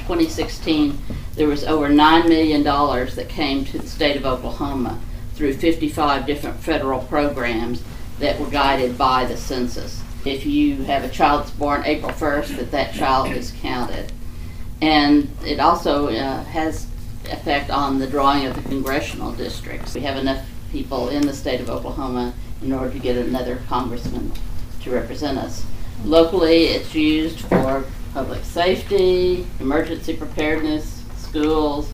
2016, there was over $9 million that came to the state of Oklahoma through 55 different federal programs that were guided by the census. If you have a child that's born April 1st, that child is counted. And it also has effect on the drawing of the congressional districts. We have enough people in the state of Oklahoma in order to get another congressman to represent us. Locally, it's used for public safety, emergency preparedness, schools.